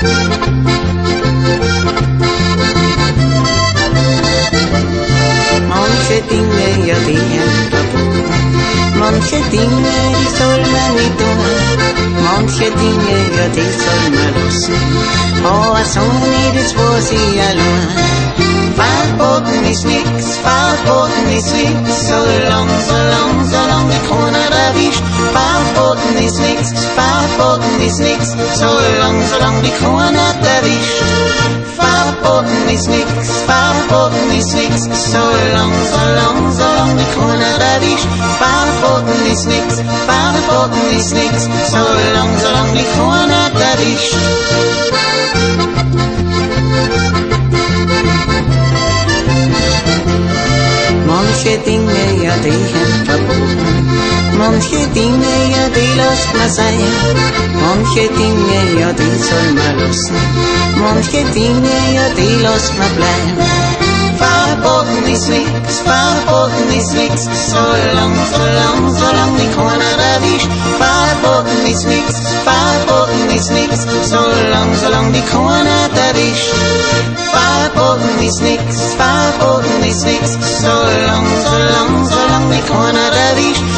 Manche Dinge, ja, die sind tabu. Manche Dinge, die soll man nicht tun. Manche Dinge, ja, die soll man lassen. Aber so nicht, das weiß ich allein. Verboten ist nix, solang mich keiner erwischt. Verboten ist nix, solang mich keiner erwischt. Verboten ist nix, solang mich keiner erwischt. Verboten ist nix, solang mich keiner erwischt. Manche Dinge, ja, die sind verboten. Manche Dinge, ja, die lässt man sein. Manche Dinge, ja, die soll man lassen. Manche Dinge, ja, die lässt man bleiben. Verboten ist nix, solang mich keiner erwischt. Verboten ist nix, solang mich keiner erwischt. Verboten ist nix, solang mich keiner erwischt.